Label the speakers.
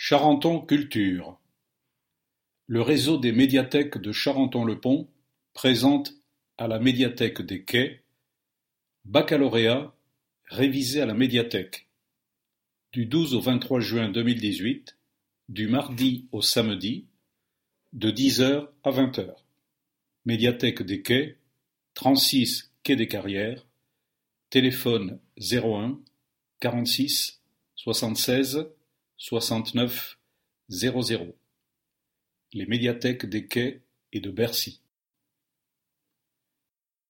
Speaker 1: Charenton Culture. Le réseau des médiathèques de Charenton-le-Pont présente à la médiathèque des Quais Baccalauréat révisé à la médiathèque, du 12 au 23 juin 2018, du mardi au samedi, de 10h à 20h. Médiathèque des Quais, 36 quai des Carrières, téléphone 01 46 76 69 00. Les médiathèques des Quais et de Bercy.